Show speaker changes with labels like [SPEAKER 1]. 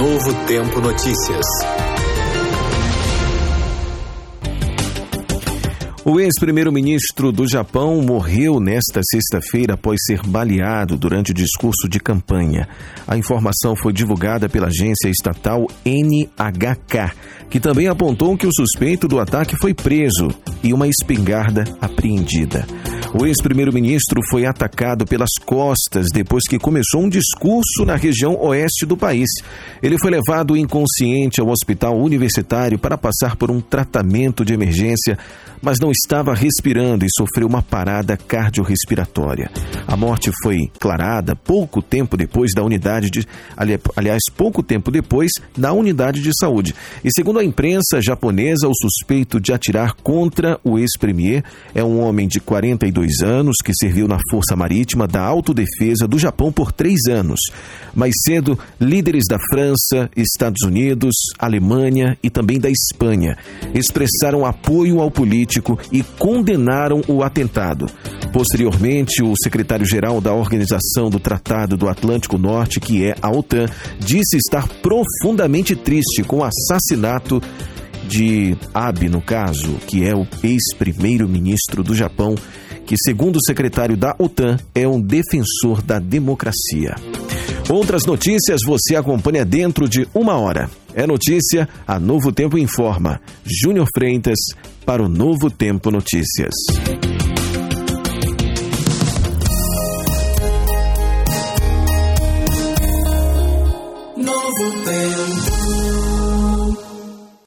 [SPEAKER 1] Novo Tempo Notícias.
[SPEAKER 2] O ex-primeiro-ministro do Japão morreu nesta sexta-feira após ser baleado durante o discurso de campanha. A informação foi divulgada pela agência estatal NHK, que também apontou que o suspeito do ataque foi preso e uma espingarda apreendida. O ex-primeiro-ministro foi atacado pelas costas depois que começou um discurso na região oeste do país. Ele foi levado inconsciente ao hospital universitário para passar por um tratamento de emergência, mas não estava respirando e sofreu uma parada cardiorrespiratória. A morte foi declarada pouco tempo depois da unidade de saúde. E segundo a imprensa japonesa, o suspeito de atirar contra o ex-premier é um homem de 42 anos que serviu na Força Marítima da Autodefesa do Japão por 3 anos. Mais cedo, líderes da França, Estados Unidos, Alemanha e também da Espanha expressaram apoio ao político e condenaram o atentado. Posteriormente, o secretário-geral da Organização do Tratado do Atlântico Norte, que é a OTAN, disse estar profundamente triste com o assassinato de Abe, no caso, que é o ex-primeiro-ministro do Japão, que, segundo o secretário da OTAN, é um defensor da democracia. Outras notícias você acompanha dentro de 1 hora. É notícia, a Novo Tempo informa. Júnior Freitas para o Novo Tempo Notícias.